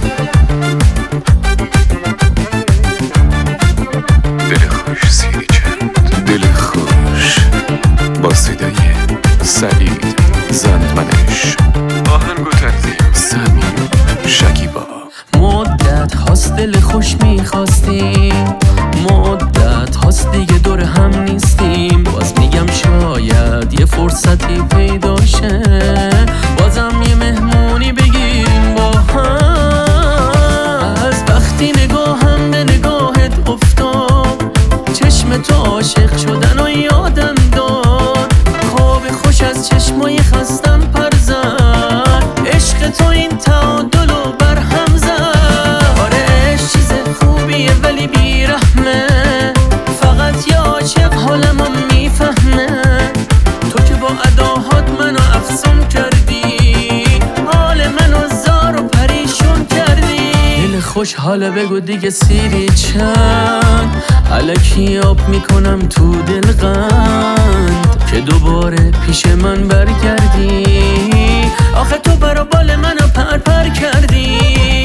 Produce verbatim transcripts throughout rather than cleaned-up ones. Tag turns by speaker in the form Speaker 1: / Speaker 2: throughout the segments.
Speaker 1: دل خوش سیری چند، دل خوش با صدای سعید زندمنش، آهنگ و تنظیم سمیم شکیبا.
Speaker 2: مدت هاست دل خوش میخواستیم، مدت هاست دیگه دور هم نیستیم. باز میگم شاید یه فرصتی پیدا شه، بازم یه مهمونی بگیریم با هم. از وقتی نگاهم به نگاهت افتاد، چشم تو عاشق شدن و یادم داد. خواب خوش از چشمای خستم پر زد، عشق تو این تعادل و برهم زد. آره عشق چیز خوبیه ولی بیرحمه، فقط یه عاشق حالمو میفهمه. تو که با اداهات منو افسون کردی، حال منو زار و پریشون کردی. دل خوش حالا بگو دیگه سیری چند، الکی آب میکنم تو دل قند که دوباره پیش من برگردی. آخه تو برا بال منو پر پر کردی.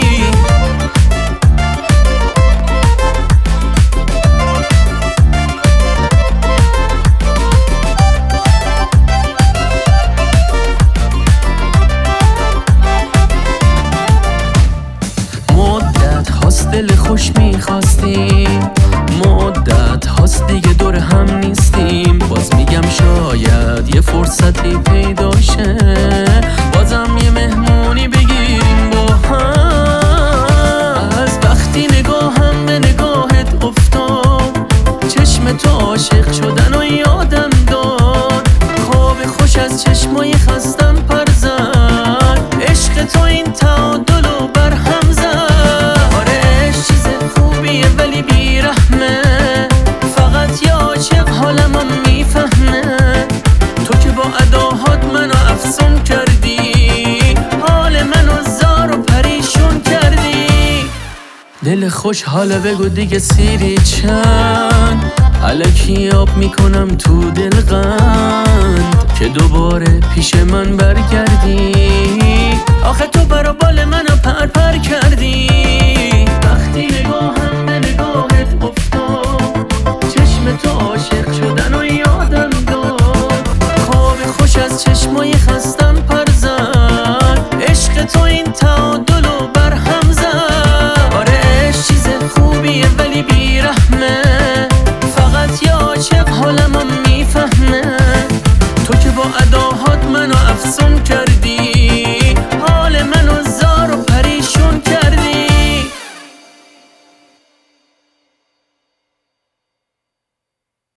Speaker 2: مدت هاست دل خوش میخواستیم، مدت هاست دیگه دور هم نیستیم. باز میگم شاید یه فرصتی پیدا شه، بازم یه مهمونی بگیریم با هم. از وقتی نگاهم به نگاهت افتاد، چشم تو عاشق شدن و یادم داد. خواب خوش از چشمای خستم پر زد، عشق تو این تعادل و برهم زد. آره عشق چیز خوبیه ولی بیرحمه، فقط یه عاشق حالمو میفهمه. تو که با اداهات منو افسون کردی، حال منو زار و پریشون کردی. دل خوش حالا بگو دیگه سیری چند، الکی آب میکنم تو دل قند که دوباره پیش من برگردی.